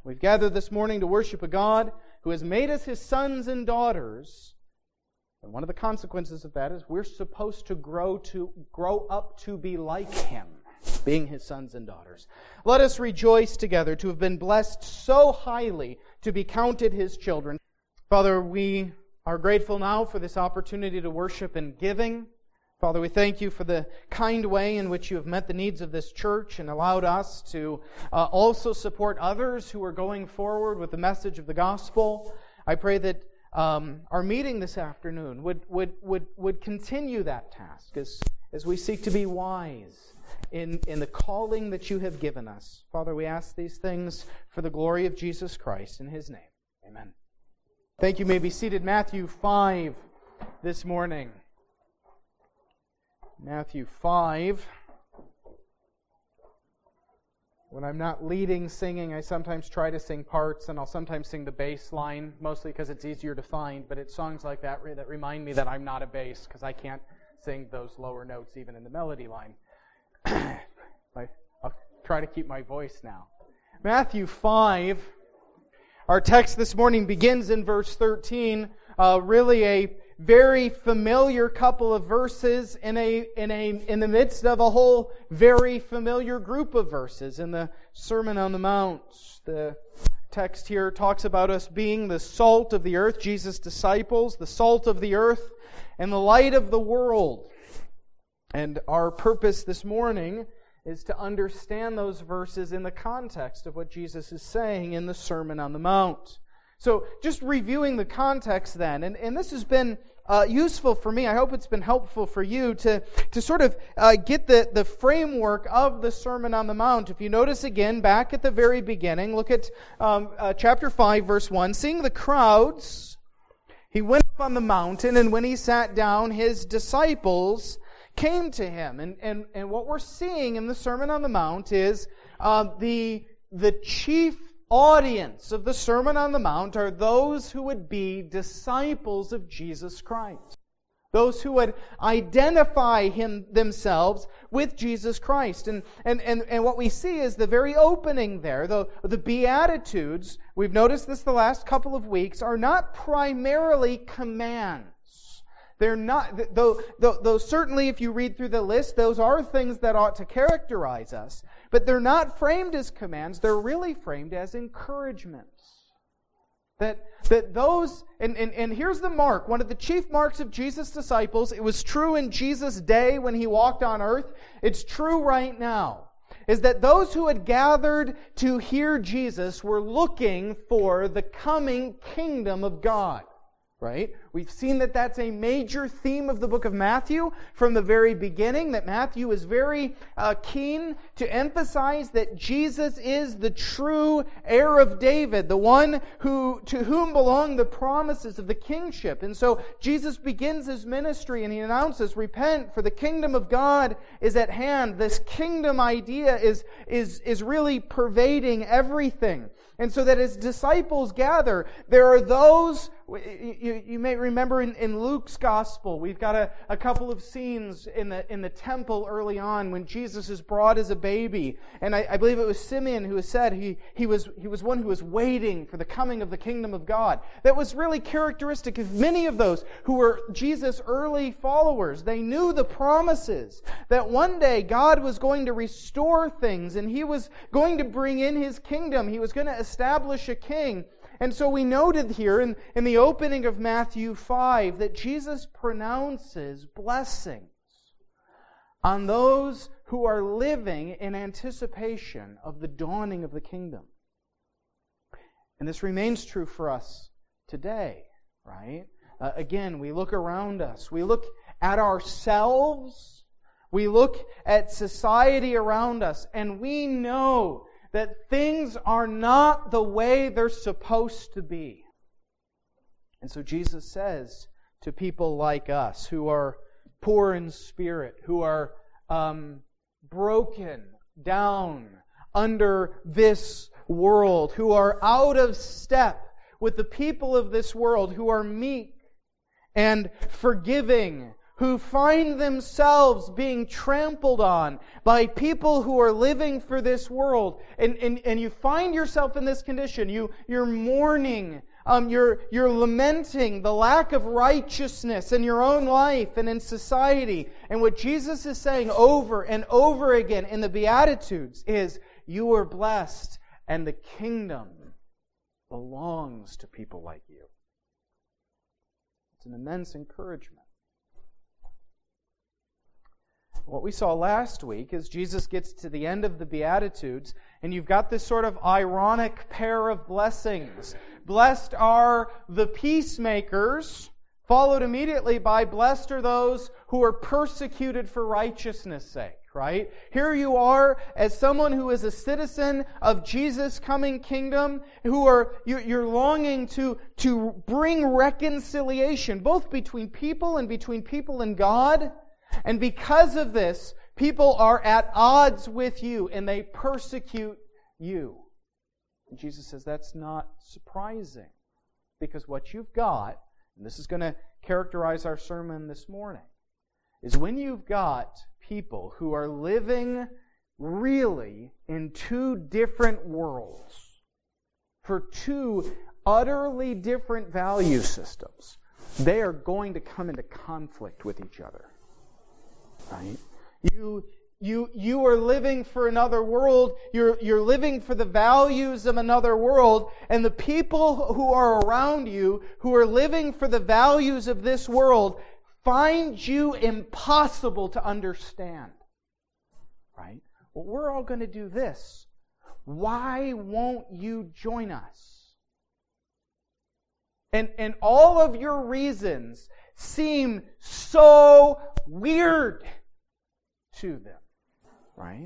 We've gathered this morning to worship a God who has made us His sons and daughters. And one of the consequences of that is we're supposed to grow up to be like Him, being His sons and daughters. Let us rejoice together to have been blessed so highly to be counted His children. Father, we are grateful now for this opportunity to worship in giving. Father, we thank You for the kind way in which You have met the needs of this church and allowed us to also support others who are going forward with the message of the gospel. I pray that our meeting this afternoon would continue that task as we seek to be wise in the calling that You have given us. Father, we ask these things for the glory of Jesus Christ. In His name, amen. Thank you. You may be seated. Matthew 5 this morning. Matthew 5. When I'm not leading singing, I sometimes try to sing parts, and I'll sometimes sing the bass line, mostly because it's easier to find, but it's songs like that that remind me that I'm not a bass, because I can't sing those lower notes even in the melody line. I'll try to keep my voice now. Matthew 5. Our text this morning begins in verse 13, really a very familiar couple of verses in the midst of a whole very familiar group of verses in the Sermon on the Mount. The text here talks about us being the salt of the earth, Jesus' disciples, the salt of the earth and the light of the world. And our purpose this morning is to understand those verses in the context of what Jesus is saying in the Sermon on the Mount. So just reviewing the context then, and this has been useful for me. I hope it's been helpful for you to sort of get the framework of the Sermon on the Mount. If you notice again, back at the very beginning, look at chapter 5, verse 1. Seeing the crowds, He went up on the mountain, and when He sat down, His disciples came to Him. And what we're seeing in the Sermon on the Mount is the chief audience of the Sermon on the Mount are those who would be disciples of Jesus Christ. Those who would identify themselves with Jesus Christ. And what we see is the very opening there, the Beatitudes, we've noticed this the last couple of weeks, are not primarily commands. They're not, though certainly if you read through the list, those are things that ought to characterize us. But they're not framed as commands, they're really framed as encouragements. That those, and here's the mark, one of the chief marks of Jesus' disciples, it was true in Jesus' day when He walked on earth, it's true right now, is that those who had gathered to hear Jesus were looking for the coming kingdom of God. Right? We've seen that that's a major theme of the book of Matthew from the very beginning, that Matthew is very keen to emphasize that Jesus is the true heir of David, the one to whom belong the promises of the kingship. And so Jesus begins His ministry and He announces, repent, for the kingdom of God is at hand. This kingdom idea is really pervading everything. And so that as disciples gather, there are those, you may remember in Luke's gospel, we've got a couple of scenes in the temple early on when Jesus is brought as a baby. And I believe it was Simeon who said he was one who was waiting for the coming of the kingdom of God. That was really characteristic of many of those who were Jesus' early followers. They knew the promises that one day God was going to restore things and He was going to bring in His kingdom. He was going to establish a king. And so we noted here in the opening of Matthew 5 that Jesus pronounces blessings on those who are living in anticipation of the dawning of the kingdom. And this remains true for us today, right? Again, we look around us. We look at ourselves. We look at society around us, and we know that things are not the way they're supposed to be. And so Jesus says to people like us who are poor in spirit, who are broken down under this world, who are out of step with the people of this world, who are meek and forgiving, who find themselves being trampled on by people who are living for this world, and you find yourself in this condition, you're mourning, you're lamenting the lack of righteousness in your own life and in society. And what Jesus is saying over and over again in the Beatitudes is, you are blessed, and the kingdom belongs to people like you. It's an immense encouragement. What we saw last week is Jesus gets to the end of the Beatitudes, and you've got this sort of ironic pair of blessings. Blessed are the peacemakers, followed immediately by blessed are those who are persecuted for righteousness' sake, right? Here you are as someone who is a citizen of Jesus' coming kingdom, you're longing to bring reconciliation, both between people and God. And because of this, people are at odds with you and they persecute you. And Jesus says that's not surprising, because what you've got, and this is going to characterize our sermon this morning, is when you've got people who are living really in two different worlds, for two utterly different value systems, they are going to come into conflict with each other. Right? You are living for another world. You're living for the values of another world, and the people who are around you, who are living for the values of this world, find you impossible to understand. Right? Well, we're all going to do this. Why won't you join us? And all of your reasons seem so weird to them, right?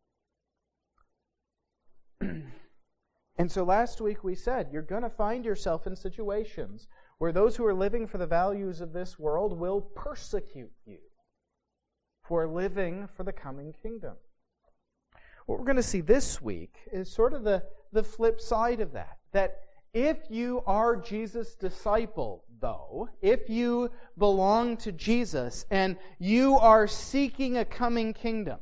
And so last week we said, you're going to find yourself in situations where those who are living for the values of this world will persecute you for living for the coming kingdom. What we're going to see this week is sort of the flip side of that. That if you are Jesus' disciple, though, if you belong to Jesus and you are seeking a coming kingdom,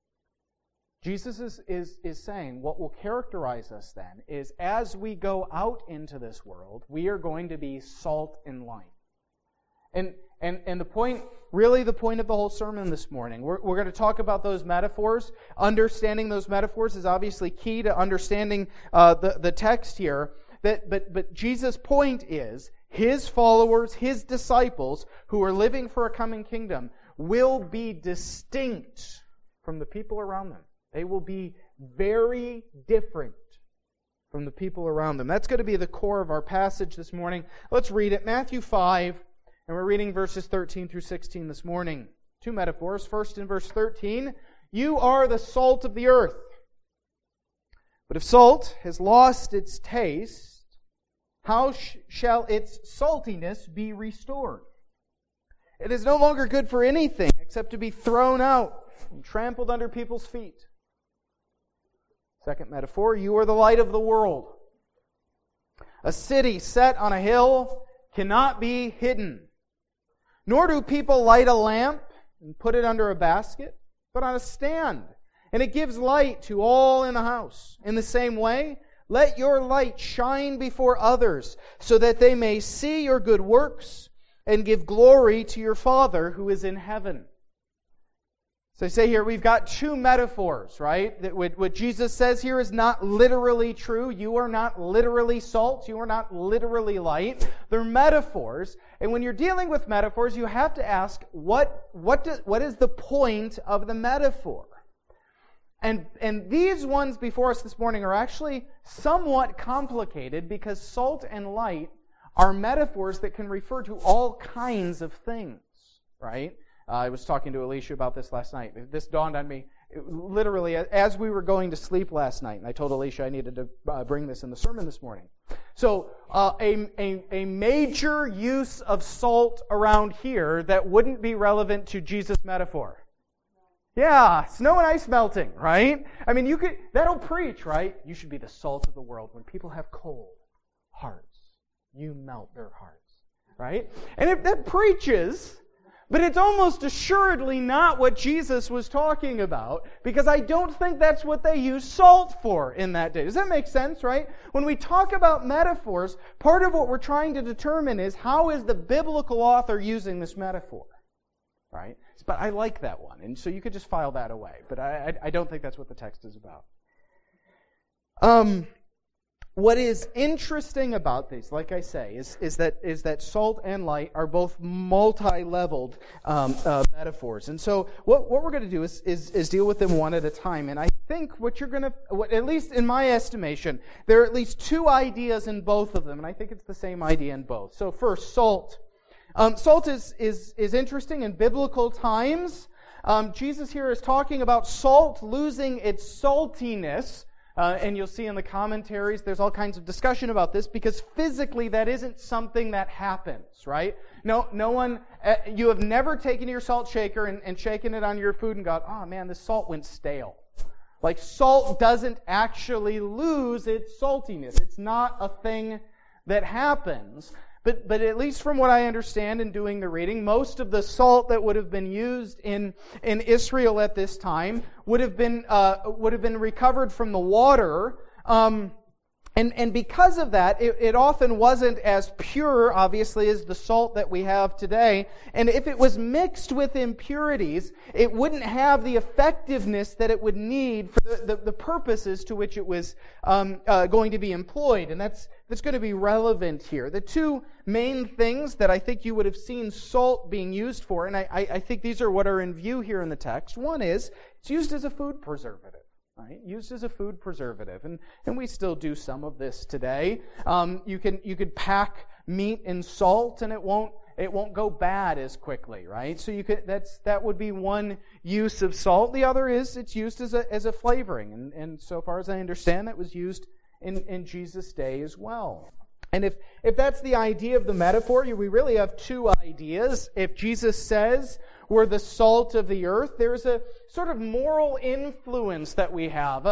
Jesus is saying what will characterize us then is, as we go out into this world, we are going to be salt and light. And the point of the whole sermon this morning, we're going to talk about those metaphors. Understanding those metaphors is obviously key to understanding the text here. But Jesus' point is, His followers, His disciples, who are living for a coming kingdom, will be distinct from the people around them. They will be very different from the people around them. That's going to be the core of our passage this morning. Let's read it. Matthew 5, and we're reading verses 13 through 16 this morning. Two metaphors. First, in verse 13, you are the salt of the earth. But if salt has lost its taste, how shall its saltiness be restored? It is no longer good for anything except to be thrown out and trampled under people's feet. Second metaphor, you are the light of the world. A city set on a hill cannot be hidden. Nor do people light a lamp and put it under a basket, but on a stand, and it gives light to all in the house. In the same way, let your light shine before others, so that they may see your good works and give glory to your Father who is in heaven. So I say here, we've got two metaphors, right? That what Jesus says here is not literally true. You are not literally salt. You are not literally light. They're metaphors. And when you're dealing with metaphors, you have to ask, what is the point of the metaphor? And these ones before us this morning are actually somewhat complicated, because salt and light are metaphors that can refer to all kinds of things, right? I was talking to Alicia about this last night. This dawned on me literally as we were going to sleep last night. And I told Alicia I needed to bring this in the sermon this morning. So a major use of salt around here that wouldn't be relevant to Jesus' metaphor. Yeah, snow and ice melting, right? I mean, that'll preach, right? You should be the salt of the world. When people have cold hearts, you melt their hearts, right? And if that preaches, But it's almost assuredly not what Jesus was talking about, because I don't think that's what they used salt for in that day. Does that make sense, right? When we talk about metaphors, part of what we're trying to determine is how is the biblical author using this metaphor, right? But I like that one, and so you could just file that away. But I don't think that's what the text is about. What is interesting about these, like I say, is that salt and light are both multi-leveled metaphors. And so what we're going to do is deal with them one at a time. And I think at least in my estimation, there are at least two ideas in both of them, and I think it's the same idea in both. So first, salt. Salt is interesting in biblical times. Jesus here is talking about salt losing its saltiness. And you'll see in the commentaries, there's all kinds of discussion about this, because physically that isn't something that happens, right? No one, you have never taken your salt shaker and shaken it on your food and gone, oh man, this salt went stale. Like, salt doesn't actually lose its saltiness. It's not a thing that happens. But at least from what I understand in doing the reading, most of the salt that would have been used in Israel at this time would have been recovered from the water. And because of that, it often wasn't as pure, obviously, as the salt that we have today. And if it was mixed with impurities, it wouldn't have the effectiveness that it would need for the purposes to which it was going to be employed. And that's going to be relevant here. The two main things that I think you would have seen salt being used for, and I think these are what are in view here in the text. One is, it's used as a food preservative. Right? Used as a food preservative, and we still do some of this today. You could pack meat in salt, and it won't go bad as quickly, right? So that would be one use of salt. The other is it's used as a flavoring, and so far as I understand, that was used in Jesus' day as well. And if that's the idea of the metaphor, we really have two ideas. If Jesus says we're the salt of the earth, there's a sort of moral influence that we have,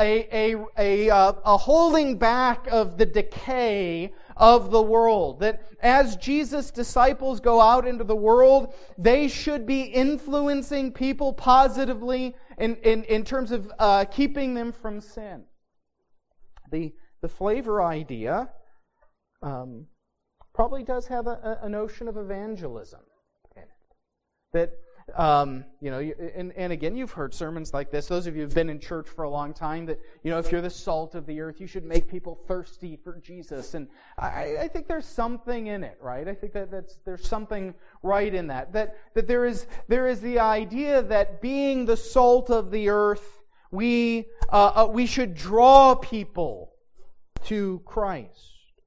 a holding back of the decay of the world. That as Jesus' disciples go out into the world, they should be influencing people positively in terms of keeping them from sin. The flavor idea probably does have a notion of evangelism in it. That, and again, you've heard sermons like this. Those of you who've been in church for a long time, that, if you're the salt of the earth, you should make people thirsty for Jesus. And I think there's something in it, right? I think there's something right in that. That there is the idea that being the salt of the earth, we should draw people to Christ.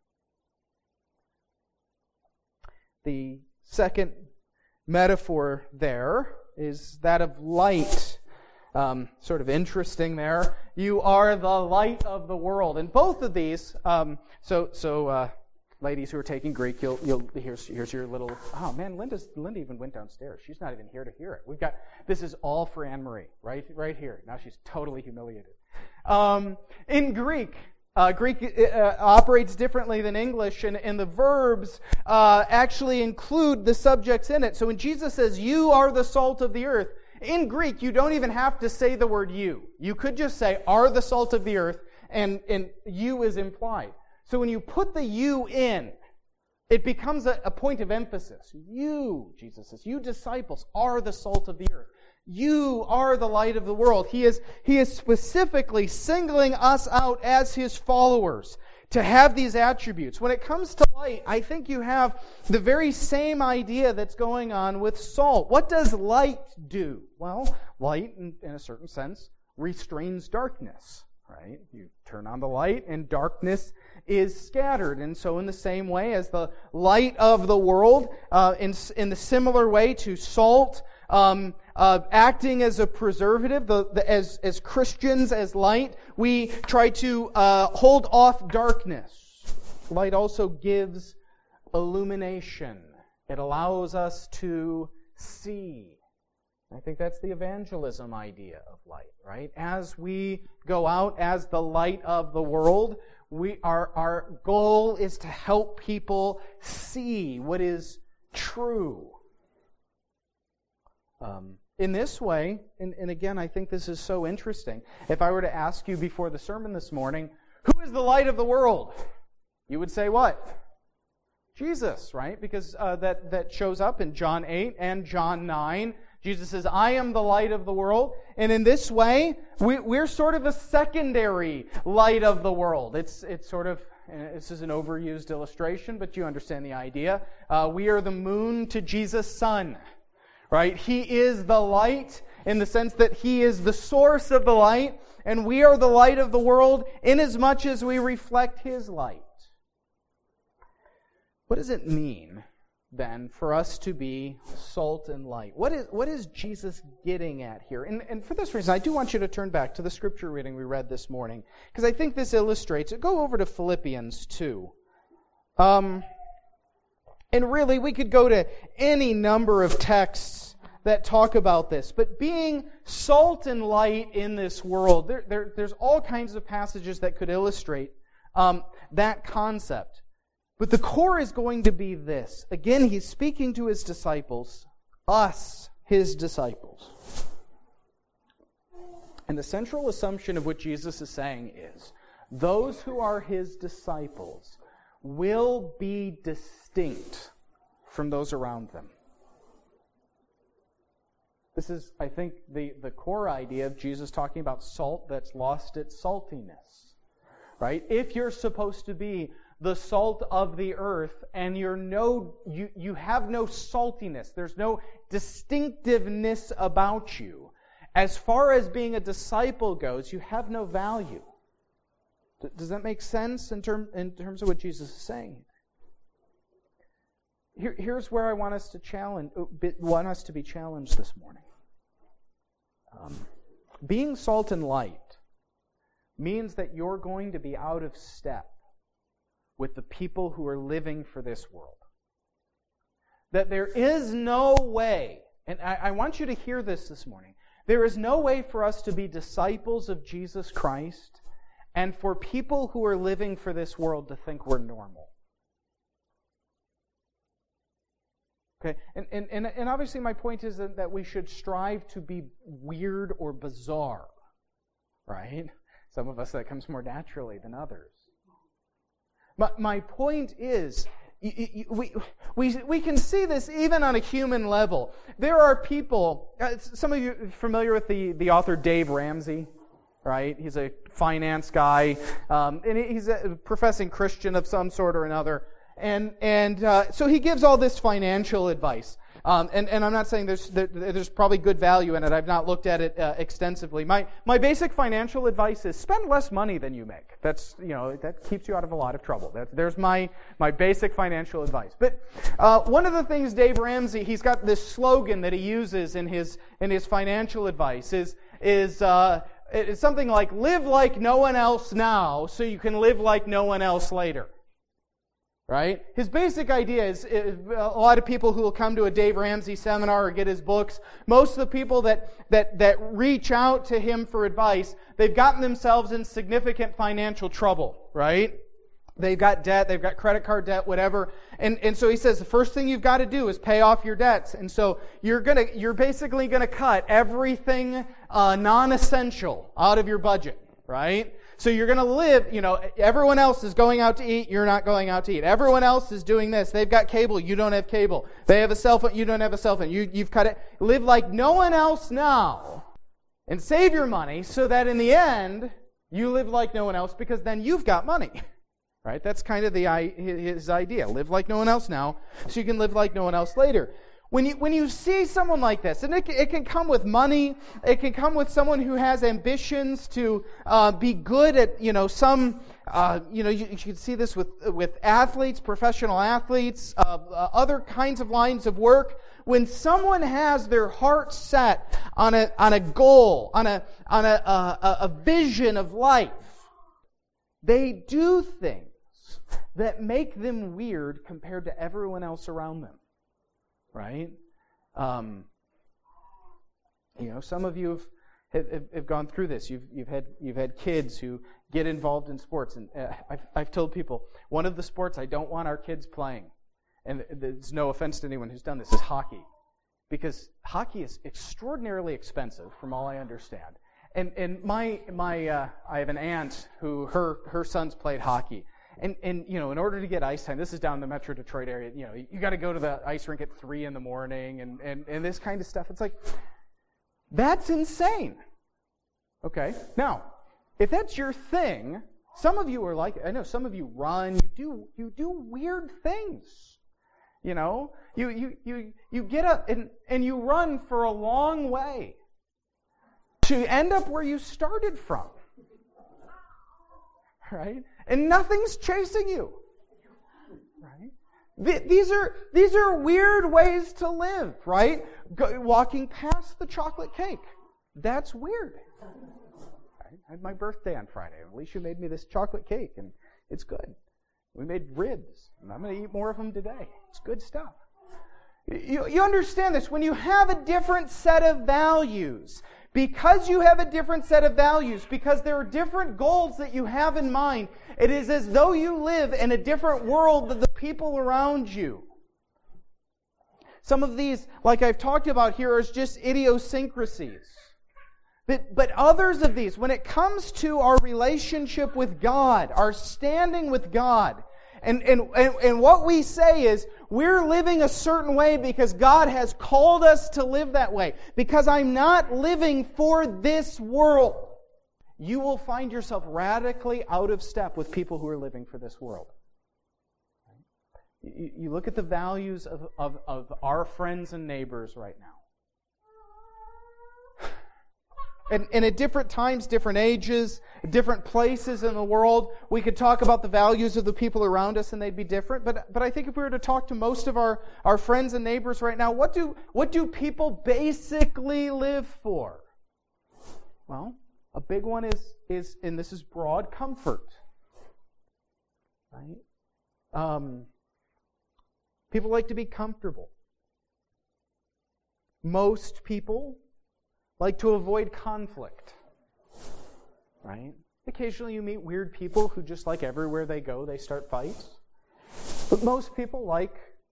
The second metaphor there is that of light. Sort of interesting there. You are the light of the world. And both of these, ladies who are taking Greek, here's your little, oh man, Linda even went downstairs. She's not even here to hear it. This is all for Anne-Marie, right here. Now she's totally humiliated. In Greek operates differently than English, and the verbs actually include the subjects in it. So when Jesus says, you are the salt of the earth, in Greek, you don't even have to say the word you. You could just say, are the salt of the earth, and you is implied. So when you put the you in, it becomes a point of emphasis. You, Jesus says, you disciples are the salt of the earth. You are the light of the world. He is specifically singling us out as His followers to have these attributes. When it comes to light, I think you have the very same idea that's going on with salt. What does light do? Well, light, in a certain sense, restrains darkness, right? You turn on the light and darkness is scattered. And so in the same way as the light of the world, in the similar way to salt, acting as a preservative, as Christians, as light, we try to hold off darkness. Light also gives illumination. It allows us to see. I think that's the evangelism idea of light, right? As we go out as the light of the world, our goal is to help people see what is true. In this way, and again, I think this is so interesting. If I were to ask you before the sermon this morning, who is the light of the world? You would say what? Jesus, right? Because that shows up in John 8 and John 9. Jesus says, I am the light of the world. And in this way, we're sort of a secondary light of the world. It's sort of, this is an overused illustration, but you understand the idea. We are the moon to Jesus' sun, right? He is the light in the sense that He is the source of the light, and we are the light of the world inasmuch as we reflect His light. What does it mean, then, for us to be salt and light? What is Jesus getting at here? And for this reason, I do want you to turn back to the scripture reading we read this morning, because I think this illustrates it. Go over to Philippians 2. And really, we could go to any number of texts that talk about this. But being salt and light in this world, there's all kinds of passages that could illustrate that concept. But the core is going to be this. Again, He's speaking to His disciples, us, His disciples. And the central assumption of what Jesus is saying is, those who are His disciples will be distinct from those around them. This is, I think, the core idea of Jesus talking about salt that's lost its saltiness. Right? If you're supposed to be the salt of the earth, and you have no saltiness, there's no distinctiveness about you. As far as being a disciple goes, you have no value. Does that make sense in terms of what Jesus is saying? Here's where I want us to be challenged this morning. Being salt and light means that you're going to be out of step with the people who are living for this world. That there is no way, and I want you to hear this morning, there is no way for us to be disciples of Jesus Christ and for people who are living for this world to think we're normal. Okay, and obviously my point is that we should strive to be weird or bizarre, right? Some of us that comes more naturally than others. My point is, we can see this even on a human level. There are people, some of you are familiar with the author Dave Ramsey, right? He's a finance guy, and he's a professing Christian of some sort or another. And so he gives all this financial advice. And I'm not saying there's probably good value in it. I've not looked at it extensively. My basic financial advice is spend less money than you make. That's, that keeps you out of a lot of trouble. There's my basic financial advice. But one of the things Dave Ramsey, he's got this slogan that he uses in his financial advice is it's something like, live like no one else now so you can live like no one else later. Right? His basic idea is a lot of people who will come to a Dave Ramsey seminar or get his books, most of the people that reach out to him for advice, they've gotten themselves in significant financial trouble, right? They've got debt, they've got credit card debt, whatever. And so he says the first thing you've got to do is pay off your debts. And so you're basically going to cut everything non-essential out of your budget, right? So you're going to live, everyone else is going out to eat, you're not going out to eat. Everyone else is doing this. They've got cable, you don't have cable. They have a cell phone, you don't have a cell phone. You've cut it. Live like no one else now and save your money so that in the end, you live like no one else because then you've got money. Right? That's kind of his idea. Live like no one else now so you can live like no one else later. When you see someone like this, and it can come with money, it can come with someone who has ambitions to be good at, you can see this with athletes, professional athletes, other kinds of lines of work. When someone has their heart set on a goal, on a vision of life, they do things that make them weird compared to everyone else around them. Right? Some of you have gone through this. You've had kids who get involved in sports, and I've told people one of the sports I don't want our kids playing, and there's no offense to anyone who's done this, is hockey. because hockey is extraordinarily expensive, from all I understand. And I have an aunt who her sons played hockey. And in order to get ice time, this is down in the Metro Detroit area, you got to go to the ice rink at 3 a.m. and this kind of stuff. It's like, that's insane. Okay. Now, if that's your thing, some of you are like, I know some of you run, you do weird things. You get up and you run for a long way to end up where you started from. Right? And nothing's chasing you. Right? These are weird ways to live, right? Walking past the chocolate cake. That's weird. Right? I had my birthday on Friday. Alicia made me this chocolate cake, and it's good. We made ribs, and I'm going to eat more of them today. It's good stuff. You understand this. When you have a different set of values, because you have a different set of values, because there are different goals that you have in mind, it is as though you live in a different world than the people around you. Some of these, like I've talked about here, are just idiosyncrasies. But others of these, when it comes to our relationship with God, our standing with God, and what we say is, we're living a certain way because God has called us to live that way. Because I'm not living for this world. You will find yourself radically out of step with people who are living for this world. You look at the values of our friends and neighbors right now. And at different times, different ages, different places in the world, we could talk about the values of the people around us and they'd be different. But I think if we were to talk to most of our friends and neighbors right now, what do people basically live for? Well, a big one is and this is broad, comfort. Right? People like to be comfortable. Most people like to avoid conflict, right? Occasionally you meet weird people who just like everywhere they go, they start fights. But most people like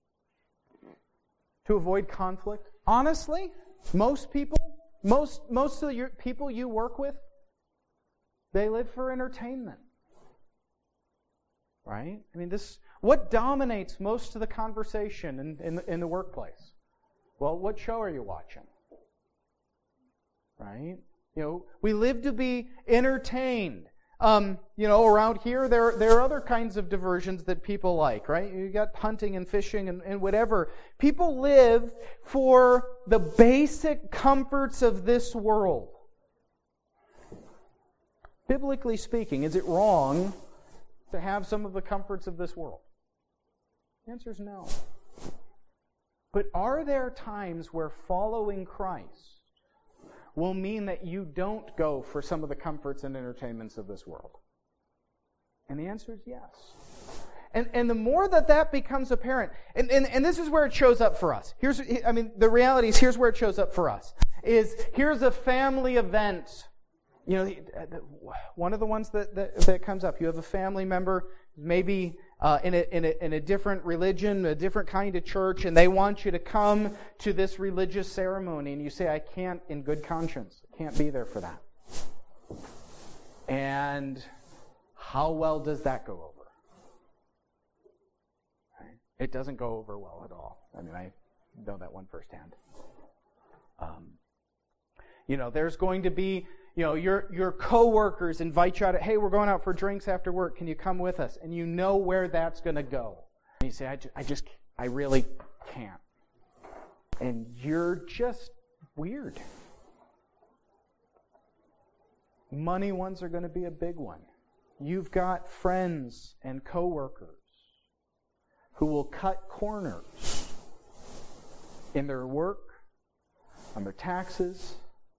to avoid conflict. Honestly, most people, most of the people you work with, they live for entertainment, right? I mean, what dominates most of the conversation in the workplace? Well, what show are you watching? Right? We live to be entertained. Around here, there are other kinds of diversions that people like, right? You got hunting and fishing and whatever. People live for the basic comforts of this world. Biblically speaking, is it wrong to have some of the comforts of this world? The answer is no. But are there times where following Christ will mean that you don't go for some of the comforts and entertainments of this world? And the answer is yes. And the more that becomes apparent, and this is where it shows up for us. The reality is, here's where it shows up for us. Here's a family event. One of the ones that comes up, you have a family member, maybe in a different religion, a different kind of church, and they want you to come to this religious ceremony, and you say, I can't, in good conscience, can't be there for that. And how well does that go over? Right? It doesn't go over well at all. I mean, I know that one firsthand. There's going to be, your coworkers invite you out. Hey, we're going out for drinks after work. Can you come with us? And you know where that's going to go. And you say, I really can't. And you're just weird. Money ones are going to be a big one. You've got friends and coworkers who will cut corners in their work, on their taxes,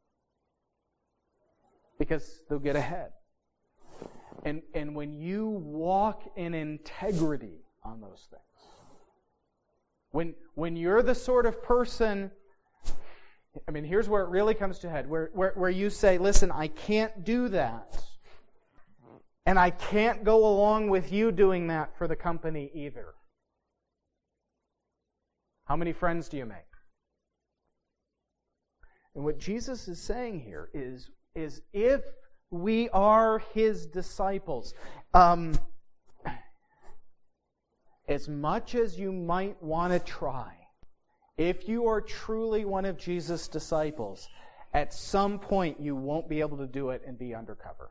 because they'll get ahead. And when you walk in integrity on those things, when you're the sort of person, here's where it really comes to head, where you say, listen, I can't do that. And I can't go along with you doing that for the company either. How many friends do you make? And what Jesus is saying here is if we are His disciples, as much as you might want to try, if you are truly one of Jesus' disciples, at some point you won't be able to do it and be undercover.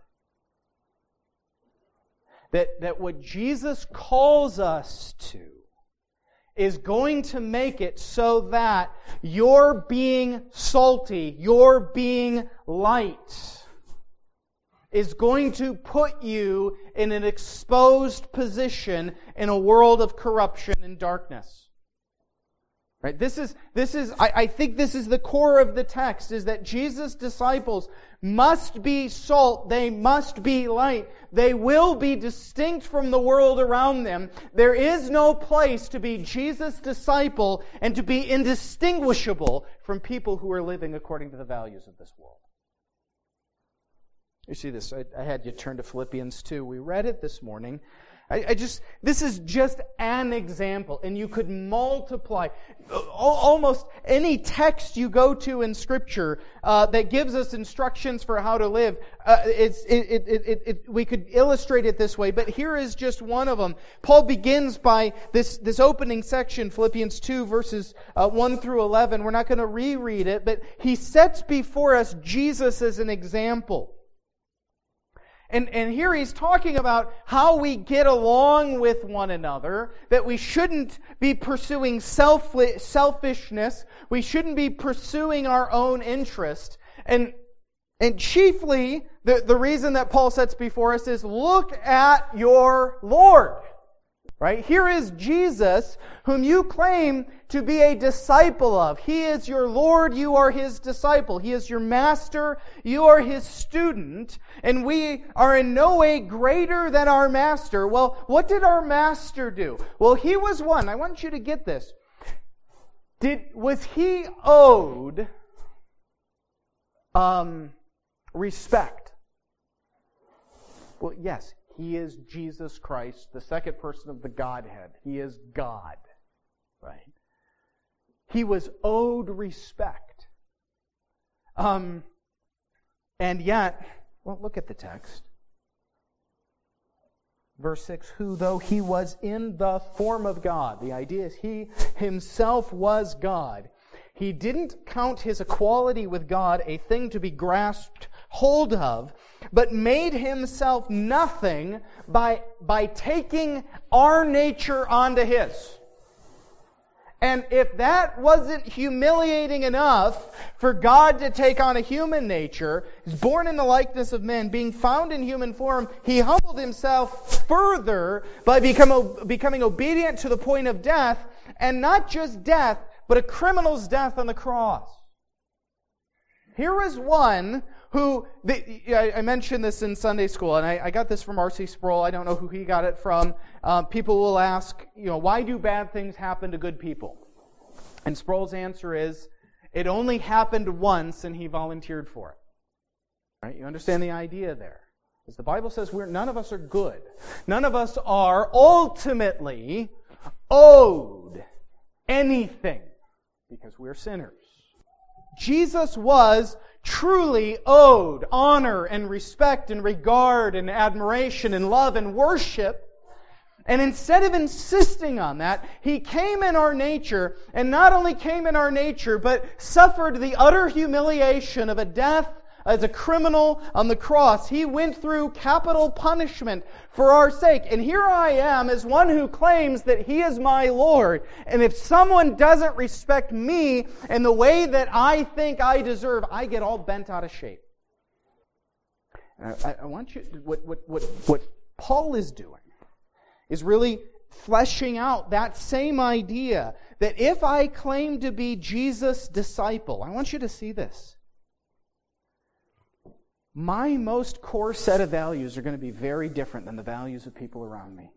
That what Jesus calls us to is going to make it so that you're being salty, you're being light, is going to put you in an exposed position in a world of corruption and darkness. Right? I think this is the core of the text, is that Jesus' disciples must be salt, they must be light, they will be distinct from the world around them. There is no place to be Jesus' disciple and to be indistinguishable from people who are living according to the values of this world. You see this, I had you turn to Philippians 2. We read it this morning. This is just an example, and you could multiply almost any text you go to in Scripture that gives us instructions for how to live. We could illustrate it this way, but here is just one of them. Paul begins by this opening section, Philippians 2, verses 1 through 11. We're not going to reread it, but he sets before us Jesus as an example. And here he's talking about how we get along with one another, that we shouldn't be pursuing selfishness, we shouldn't be pursuing our own interest. And chiefly, the reason that Paul sets before us is, look at your Lord. Right? Here is Jesus, whom you claim to be a disciple of. He is your Lord, you are His disciple. He is your master, you are His student, and we are in no way greater than our master. Well, what did our master do? Well, He was one. I want you to get this. Was He owed respect? Well, yes. He is Jesus Christ, the second person of the Godhead. He is God, right? He was owed respect. And yet, well, look at the text. Verse 6, who though He was in the form of God, the idea is He Himself was God. He didn't count His equality with God a thing to be grasped hold of, but made Himself nothing by taking our nature onto His. And if that wasn't humiliating enough for God to take on a human nature, He's born in the likeness of men, being found in human form, He humbled Himself further by becoming obedient to the point of death, and not just death, but a criminal's death on the cross. Here is one who, I mentioned this in Sunday school, and I got this from R.C. Sproul. I don't know who he got it from. People will ask, why do bad things happen to good people? And Sproul's answer is, it only happened once and he volunteered for it. Right? You understand the idea there? As the Bible says, none of us are good. None of us are ultimately owed anything because we're sinners. Jesus was truly owed honor and respect and regard and admiration and love and worship. And instead of insisting on that, He came in our nature, and not only came in our nature, but suffered the utter humiliation of a death as a criminal on the cross. He went through capital punishment for our sake. And here I am as one who claims that He is my Lord. And if someone doesn't respect me in the way that I think I deserve, I get all bent out of shape. And I want you, what Paul is doing is really fleshing out that same idea that if I claim to be Jesus' disciple, I want you to see this. My most core set of values are going to be very different than the values of people around me.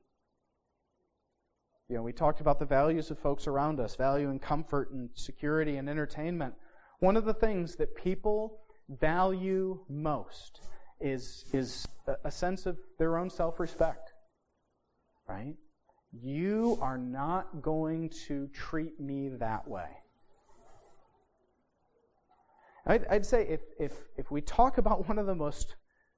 We talked about the values of folks around us, valuing comfort and security and entertainment. One of the things that people value most is a sense of their own self-respect. Right? You are not going to treat me that way. I'd say if we talk about one of the most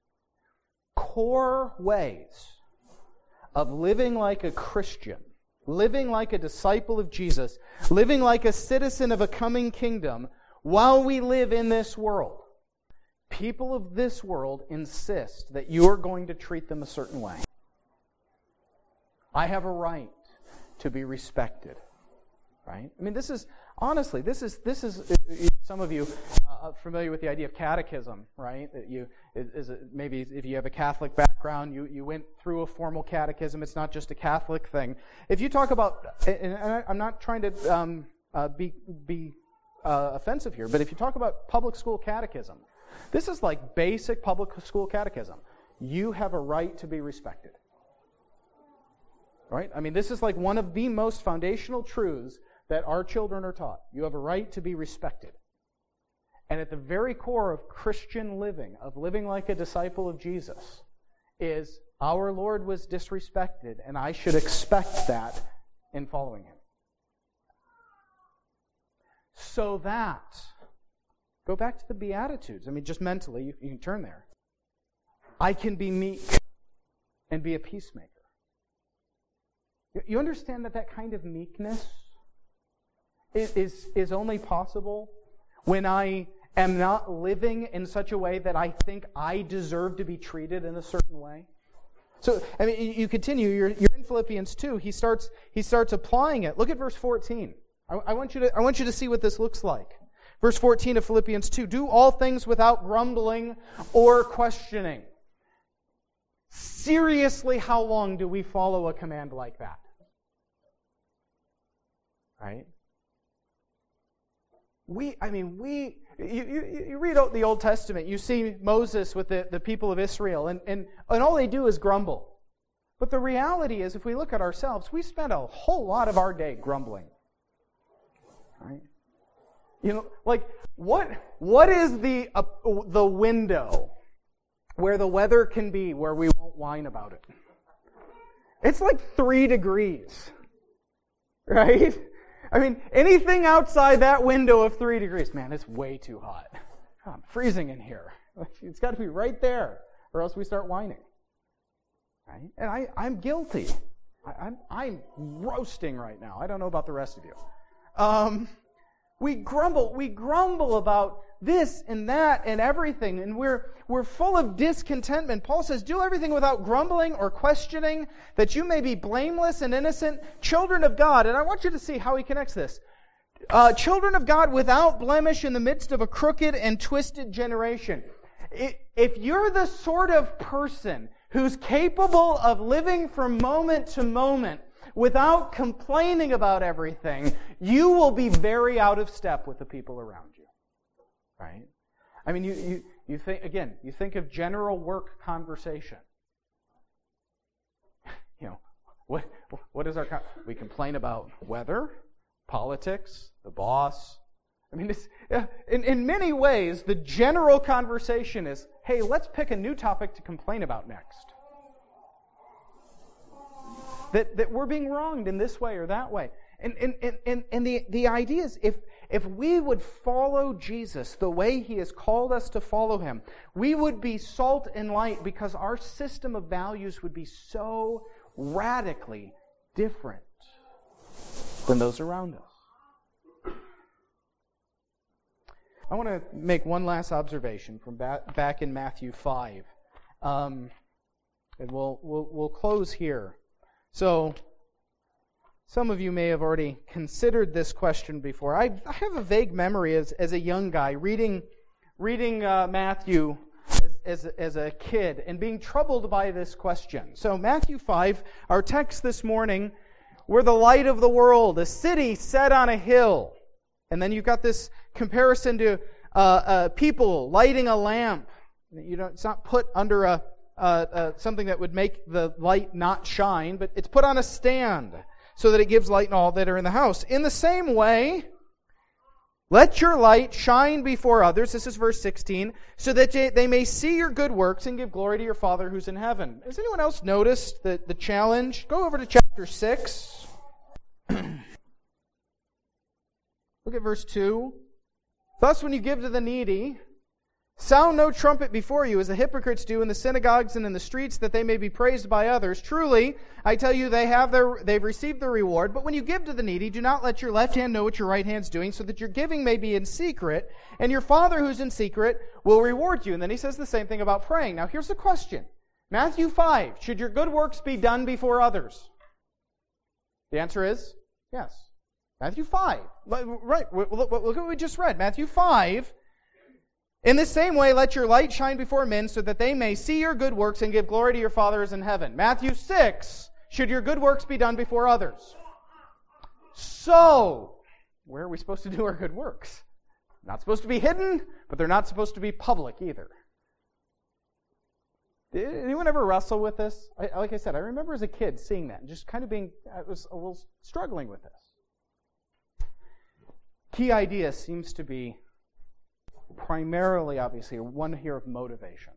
core ways of living like a Christian, living like a disciple of Jesus, living like a citizen of a coming kingdom while we live in this world, people of this world insist that you are going to treat them a certain way. I have a right to be respected. Right? I mean, this is some of you familiar with the idea of catechism, right? That maybe if you have a Catholic background, you went through a formal catechism. It's not just a Catholic thing. If you talk about, and I'm not trying to be offensive here, but if you talk about public school catechism, this is like basic public school catechism. You have a right to be respected. Right? I mean, this is like one of the most foundational truths that our children are taught. You have a right to be respected. And at the very core of Christian living, of living like a disciple of Jesus, is our Lord was disrespected, and I should expect that in following Him. So that, go back to the Beatitudes. I mean, just mentally, you can turn there. I can be meek and be a peacemaker. You understand that kind of meekness is only possible when I am not living in such a way that I think I deserve to be treated in a certain way. So, I mean, you continue. You're in Philippians 2. He starts applying it. Look at verse 14. I want you to see what this looks like. Verse 14 of Philippians 2. Do all things without grumbling or questioning. Seriously, how long do we follow a command like that? Right? You read out the Old Testament, you see Moses with the people of Israel, and all they do is grumble. But the reality is, if we look at ourselves, we spend a whole lot of our day grumbling. Right? You know, like, what is the window where the weather can be where we won't whine about it? It's like 3 degrees. Right? I mean, anything outside that window of 3 degrees, man, it's way too hot. I'm freezing in here. It's got to be right there, or else we start whining. Right? And I'm guilty. I'm roasting right now. I don't know about the rest of you. We grumble about this and that and everything, and we're full of discontentment. Paul says, do everything without grumbling or questioning, that you may be blameless and innocent, children of God. And I want you to see how he connects this. Children of God without blemish in the midst of a crooked and twisted generation. If you're the sort of person who's capable of living from moment to moment without complaining about everything, you will be very out of step with the people around you. Right? I mean, you think of general work conversation. You know, what is our we complain about weather, politics, the boss. I mean, in many ways, the general conversation is, hey, let's pick a new topic to complain about next. That we're being wronged in this way or that way. And the idea is, if we would follow Jesus the way He has called us to follow Him, we would be salt and light, because our system of values would be so radically different than those around us. I want to make one last observation from back in Matthew 5. And we'll close here. So, some of you may have already considered this question before. I have a vague memory as a young guy reading Matthew as a kid and being troubled by this question. So Matthew 5, our text this morning, we're the light of the world, a city set on a hill. And then you've got this comparison to people lighting a lamp. It's not put under something that would make the light not shine, but it's put on a stand so that it gives light in all that are in the house. In the same way, let your light shine before others, this is verse 16, so that they may see your good works and give glory to your Father who's in heaven. Has anyone else noticed the challenge? Go over to chapter 6. Look at verse 2. Thus, when you give to the needy, sound no trumpet before you, as the hypocrites do in the synagogues and in the streets, that they may be praised by others. Truly, I tell you, they've received their reward. But when you give to the needy, do not let your left hand know what your right hand's doing, so that your giving may be in secret, and your Father who's in secret will reward you. And then he says the same thing about praying. Now, here's the question. Matthew 5, should your good works be done before others? The answer is yes. Matthew 5. Right, look what we just read. Matthew 5. In the same way, let your light shine before men so that they may see your good works and give glory to your Father who is in heaven. Matthew 6. Should your good works be done before others? So, where are we supposed to do our good works? Not supposed to be hidden, but they're not supposed to be public either. Did anyone ever wrestle with this? Like I said, I remember as a kid seeing that and just kind of I was a little struggling with this. Key idea seems to be primarily, obviously, one here of motivation.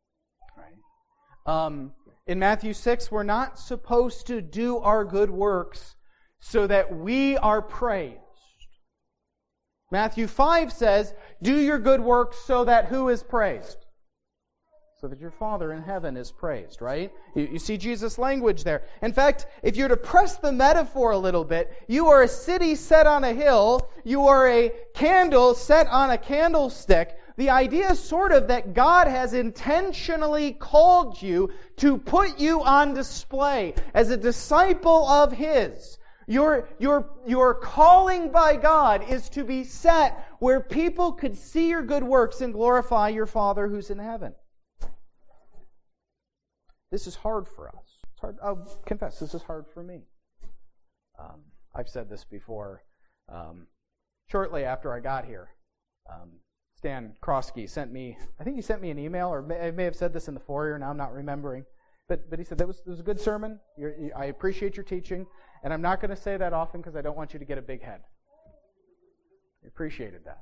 Right? In Matthew 6, we're not supposed to do our good works so that we are praised. Matthew 5 says, do your good works so that who is praised? So that your Father in heaven is praised, right? You see Jesus' language there. In fact, if you're to press the metaphor a little bit, you are a city set on a hill. You are a candle set on a candlestick. The idea is sort of that God has intentionally called you to put you on display as a disciple of His. Your calling by God is to be set where people could see your good works and glorify your Father who's in heaven. This is hard for us. It's hard. I'll confess, this is hard for me. I've said this before. Shortly after I got here, Stan Kroski sent me, I think he sent me an email, or I may have said this in the foyer, now I'm not remembering. But he said, it was a good sermon. I appreciate your teaching, and I'm not going to say that often because I don't want you to get a big head. I appreciated that.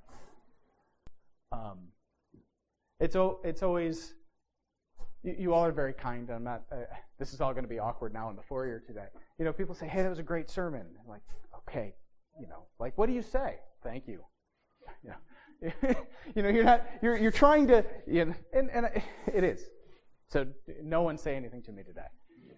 It's always... You all are very kind. I'm not. This is all going to be awkward now in the foyer today. People say, "Hey, that was a great sermon." I'm like, okay, like what do you say? Thank you. You're not. You're trying to. And it is. So no one say anything to me today.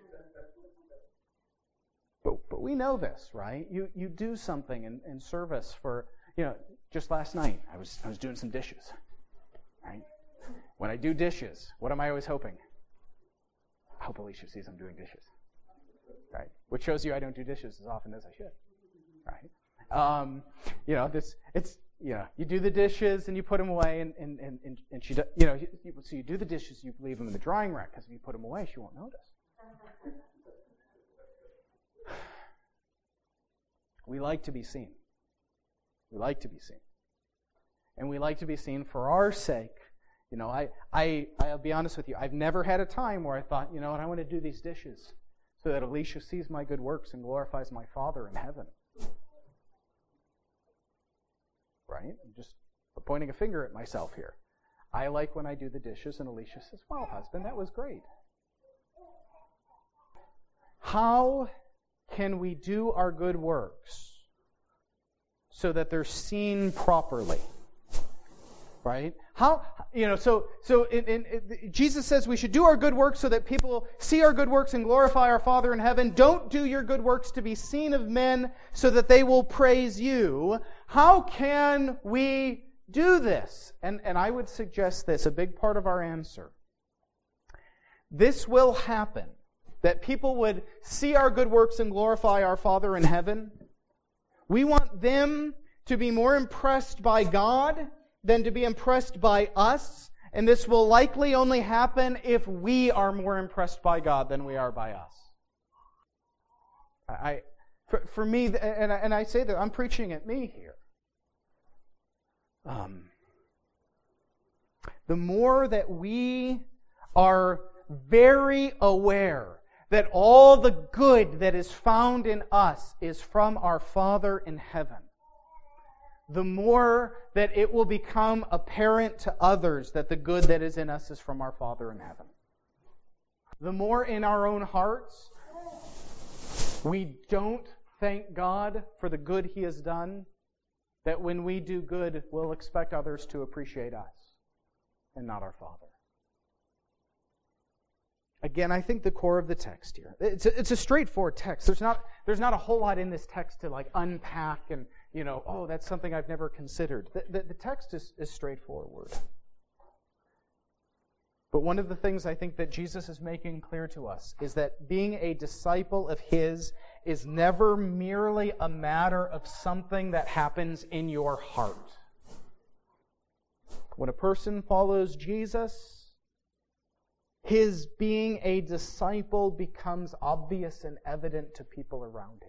But we know this, right? You do something in service for. Just last night I was doing some dishes, right? When I do dishes, what am I always hoping? I hope Alicia sees I'm doing dishes. Right? Which shows you I don't do dishes as often as I should. Right? You do the dishes and you put them away, and she does, so you do the dishes, you leave them in the drying rack, because if you put them away, she won't notice. We like to be seen. We like to be seen. And we like to be seen for our sake. I'll be honest with you. I've never had a time where I thought, I want to do these dishes so that Alicia sees my good works and glorifies my Father in heaven. Right? I'm just pointing a finger at myself here. I like when I do the dishes and Alicia says, "Well, husband, that was great." How can we do our good works so that they're seen properly? Right? How, Jesus says we should do our good works so that people see our good works and glorify our Father in heaven. Don't do your good works to be seen of men so that they will praise you. How can we do this? And I would suggest this, a big part of our answer. This will happen, that people would see our good works and glorify our Father in heaven. We want them to be more impressed by God than to be impressed by us, and this will likely only happen if we are more impressed by God than we are by us. For me, and I say that I'm preaching at me here. The more that we are very aware that all the good that is found in us is from our Father in heaven, the more that it will become apparent to others that the good that is in us is from our Father in heaven. The more in our own hearts we don't thank God for the good He has done, that when we do good, we'll expect others to appreciate us and not our Father. Again, I think the core of the text here, it's a straightforward text. There's not a whole lot in this text to unpack and, that's something I've never considered. The text is straightforward. But one of the things I think that Jesus is making clear to us is that being a disciple of His is never merely a matter of something that happens in your heart. When a person follows Jesus, his being a disciple becomes obvious and evident to people around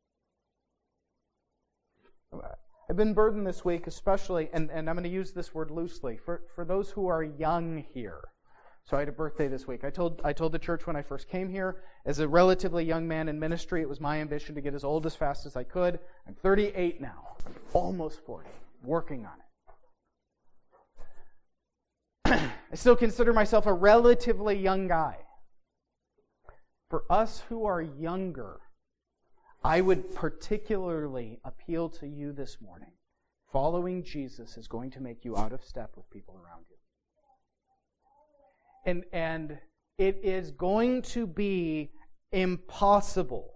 him. I've been burdened this week, especially, and I'm going to use this word loosely, for those who are young here. So I had a birthday this week. I told the church when I first came here, as a relatively young man in ministry, it was my ambition to get as old as fast as I could. I'm 38 now. I'm almost 40. Working on it. I still consider myself a relatively young guy. For us who are younger, I would particularly appeal to you this morning. Following Jesus is going to make you out of step with people around you. And it is going to be impossible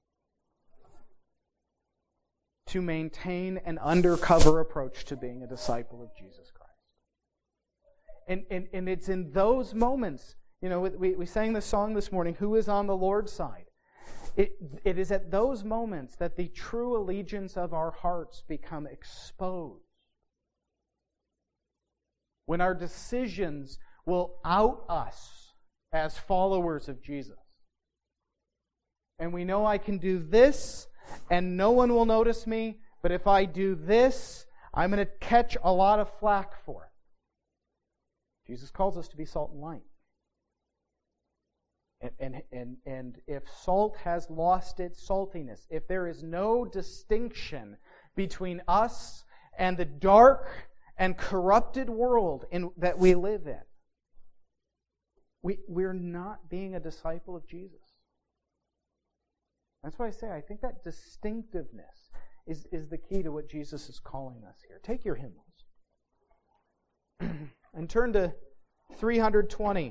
to maintain an undercover approach to being a disciple of Jesus Christ. And it's in those moments, we sang this song this morning, Who is on the Lord's side? It is at those moments that the true allegiance of our hearts become exposed. When our decisions will out us as followers of Jesus. And we know I can do this and no one will notice me, but if I do this, I'm going to catch a lot of flack for it. Jesus calls us to be salt and light. And if salt has lost its saltiness, if there is no distinction between us and the dark and corrupted world that we live in, we're not being a disciple of Jesus. That's why I say I think that distinctiveness is the key to what Jesus is calling us here. Take your hymnals and turn to 320.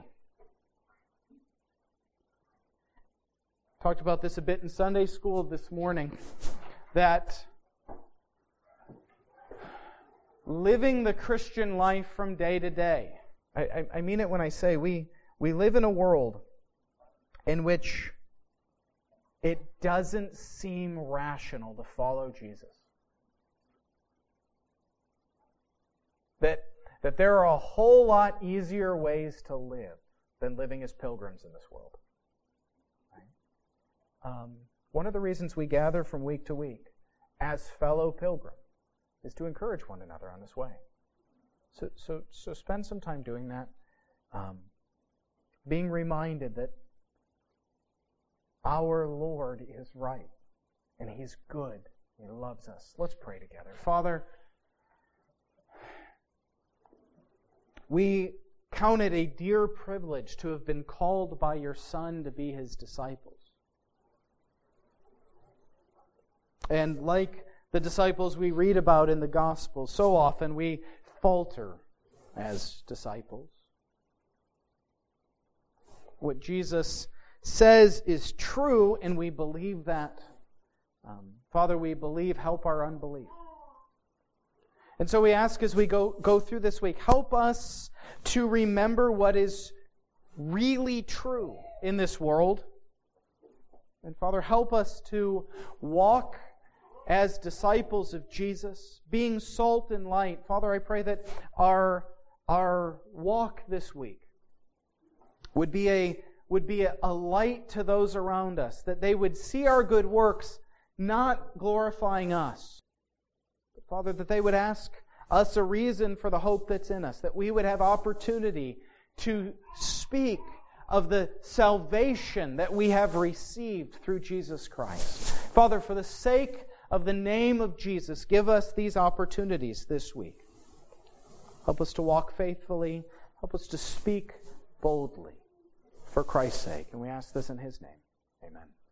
Talked about this a bit in Sunday school this morning, that living the Christian life from day to day, I mean it when I say we live in a world in which it doesn't seem rational to follow Jesus. That there are a whole lot easier ways to live than living as pilgrims in this world. Right? One of the reasons we gather from week to week as fellow pilgrims is to encourage one another on this way. So spend some time doing that. Being reminded that our Lord is right and He's good. He loves us. Let's pray together. Father, we count it a dear privilege to have been called by your Son to be His disciples. And like the disciples we read about in the Gospels, so often we falter as disciples. What Jesus says is true, and we believe that. Father, we believe, help our unbelief. And so we ask as we go through this week, help us to remember what is really true in this world. And Father, help us to walk as disciples of Jesus, being salt and light. Father, I pray that our walk this week would be a light to those around us, that they would see our good works not glorifying us. But Father, that they would ask us a reason for the hope that's in us, that we would have opportunity to speak of the salvation that we have received through Jesus Christ. Father, for the sake of the name of Jesus, give us these opportunities this week. Help us to walk faithfully. Help us to speak boldly for Christ's sake. And we ask this in His name. Amen.